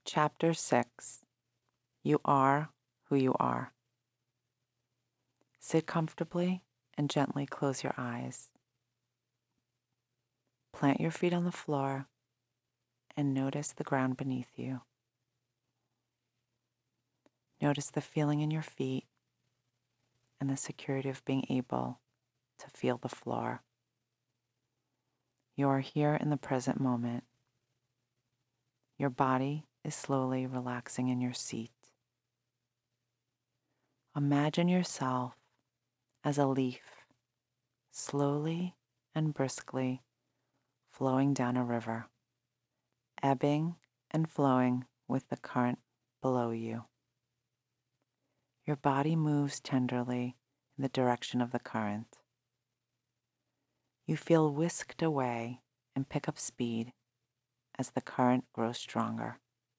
Chapter 6. You are who you are. Sit comfortably and gently close your eyes. Plant your feet on the floor and notice the ground beneath you. Notice the feeling in your feet and the security of being able to feel the floor. You are here in the present moment. Your body is slowly relaxing in your seat. Imagine yourself as a leaf, slowly and briskly flowing down a river, ebbing and flowing with the current below you. Your body moves tenderly in the direction of the current. You feel whisked away and pick up speed as the current grows stronger.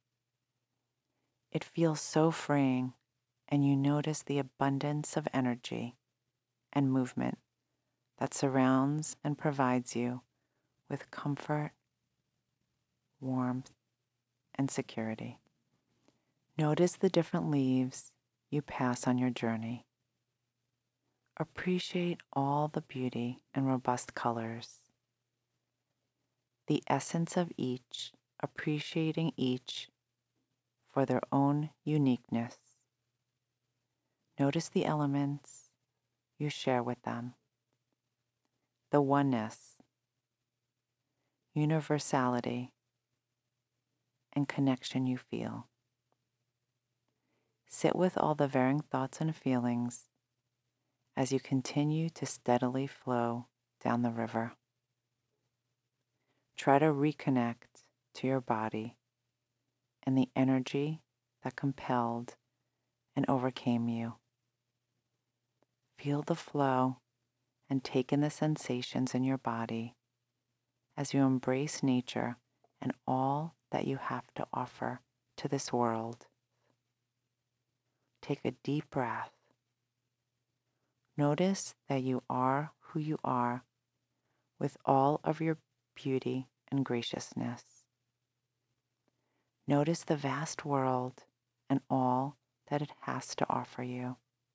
It feels so freeing, and you notice the abundance of energy and movement that surrounds and provides you with comfort, warmth, and security. Notice the different leaves you pass on your journey. Appreciate all the beauty and robust colors. The essence of each, appreciating each for their own uniqueness. Notice the elements you share with them. The oneness, universality, and connection you feel. Sit with all the varying thoughts and feelings as you continue to steadily flow down the river. Try to reconnect to your body and the energy that compelled and overcame you. Feel the flow and take in the sensations in your body as you embrace nature and all that you have to offer to this world. Take a deep breath. Notice that you are who you are with all of your beauty and graciousness. Notice the vast world and all that it has to offer you.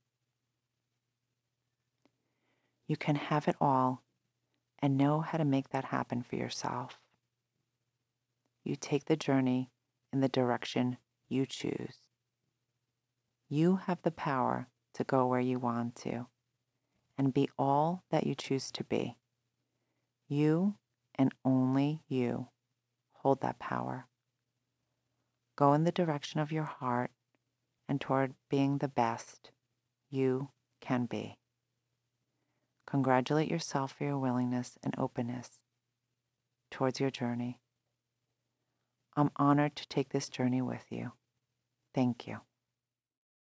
You can have it all and know how to make that happen for yourself. You take the journey in the direction you choose. You have the power to go where you want to and be all that you choose to be. You and only you hold that power. Go in the direction of your heart and toward being the best you can be. Congratulate yourself for your willingness and openness towards your journey. I'm honored to take this journey with you. Thank you.